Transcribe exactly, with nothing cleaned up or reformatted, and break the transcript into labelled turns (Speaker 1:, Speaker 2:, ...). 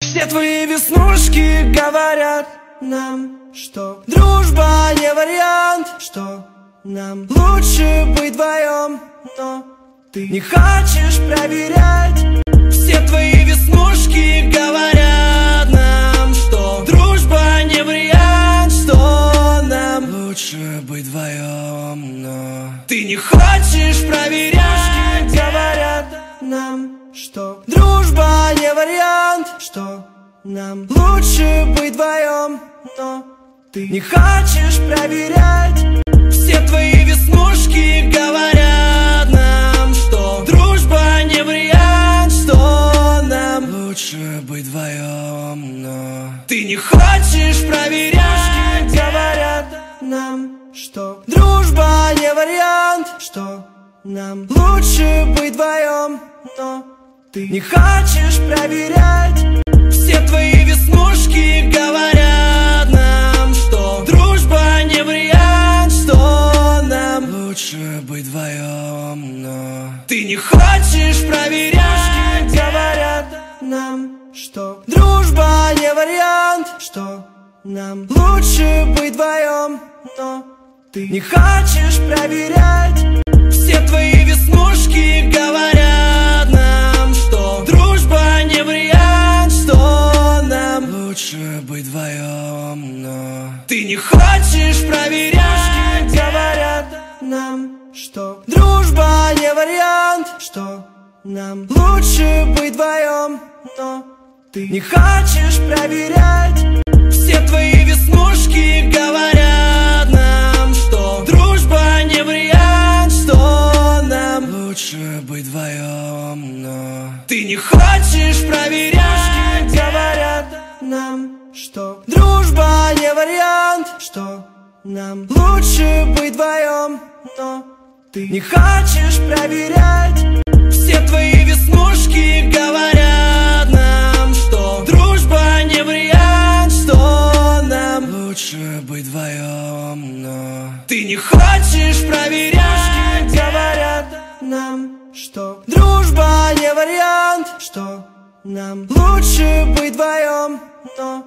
Speaker 1: Все твои веснушки говорят нам, что дружба не вариант, что нам лучше быть вдвоем, но ты не хочешь проверять. Все твои веснушки говорят нам, что дружба не вариант, что нам лучше быть вдвоем, но ты не хочешь проверять. Говорят нам, что дружба не вариант, что нам лучше быть вдвоем, но ты не хочешь проверять. Все твои веснушки говорят нам, что дружба не вариант, что нам лучше быть вдвоем, но ты не хочешь проверять. Говорят нам, что дружба не вариант, что нам лучше быть вдвоем, но ты не хочешь проверять. Все твои веснушки говорят нам, что дружба не вариант, что нам лучше быть вдвоем, но ты не хочешь проверять. Говорят нам, что дружба не вариант, что нам лучше быть вдвоем, но ты не хочешь проверять. Все твои веснушки говорят нам, что дружба не вариант, что нам лучше быть вдвоем, но ты не хочешь проверять. Говорят нам, что дружба не вариант, что нам лучше быть вдвоем, но ты не хочешь проверять. Все твои веснушки говорят нам, что дружба не вариант, что нам лучше быть вдвоем, но ты не хочешь проверять. Говорят нам, что дружба не вариант, что нам лучше быть вдвоем, но ты не хочешь проверять. Все твои веснушки говорят нам, что дружба не вариант, что нам лучше быть вдвоем, но ты не хочешь проверять. Говорят нам, что дружба не вариант, что нам лучше быть вдвоем, но